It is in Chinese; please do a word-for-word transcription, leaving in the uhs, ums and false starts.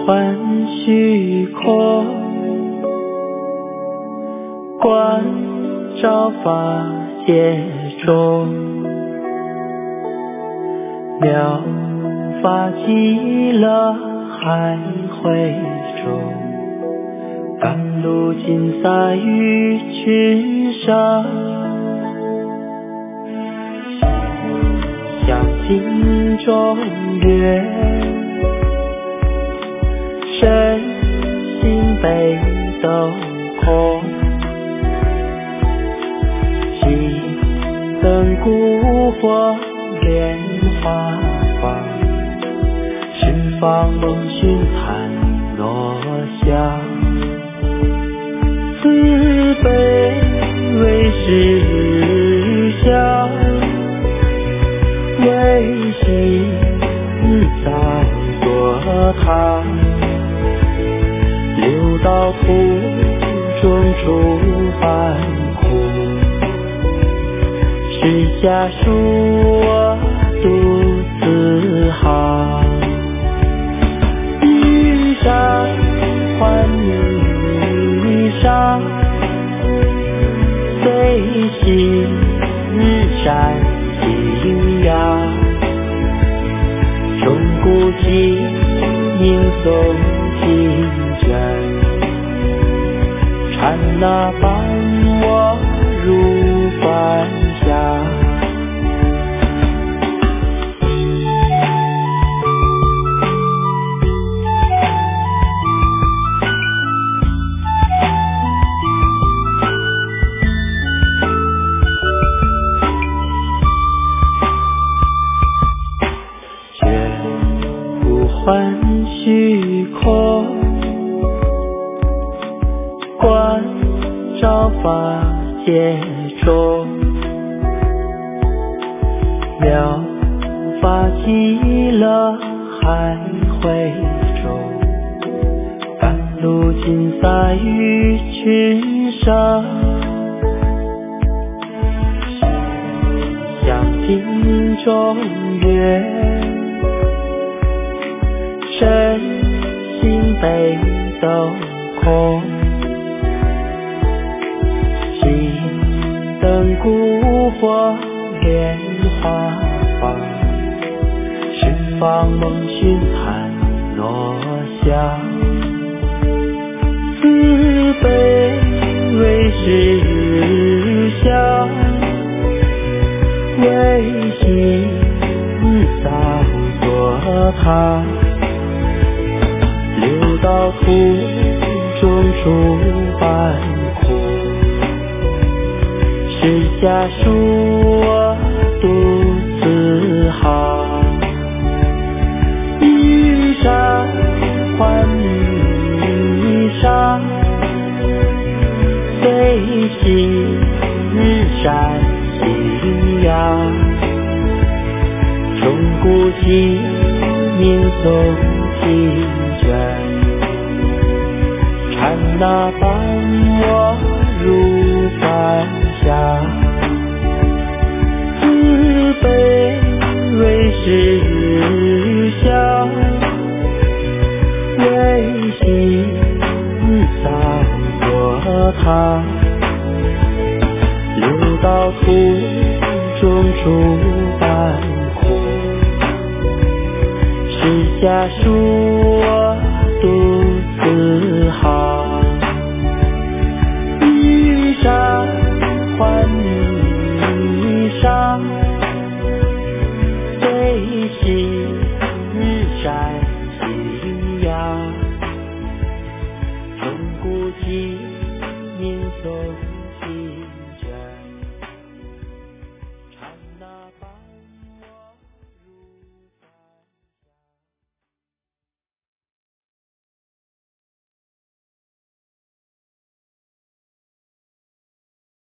幻虚空，观照法界中，妙法极乐海会中，甘露尽洒于群生，像镜中月，身心北斗空，七灯古火莲花光，十方梦寻檀落香，慈悲为实相，为心造作他，六道途中出凡苦，是下恕我独自行，遇上还遇上，随心善信仰，钟鼓起鸣诵经卷，刹那伴我入凡乡。幻虚空，观照法界中，妙法极乐海会中，甘露尽洒于群生，像镜中月，身心北斗空，七灯古火莲花光，十方梦寻檀落香，慈悲为实相，为心造作他，六道途中出凡苦，是下恕我独自行，遇上还遇上，随心善信仰，钟鼓起鸣诵经卷，刹那伴我入凡乡，慈悲为实相，为心造作他，六道途中出凡苦，是下恕我独自行，遇上还遇上，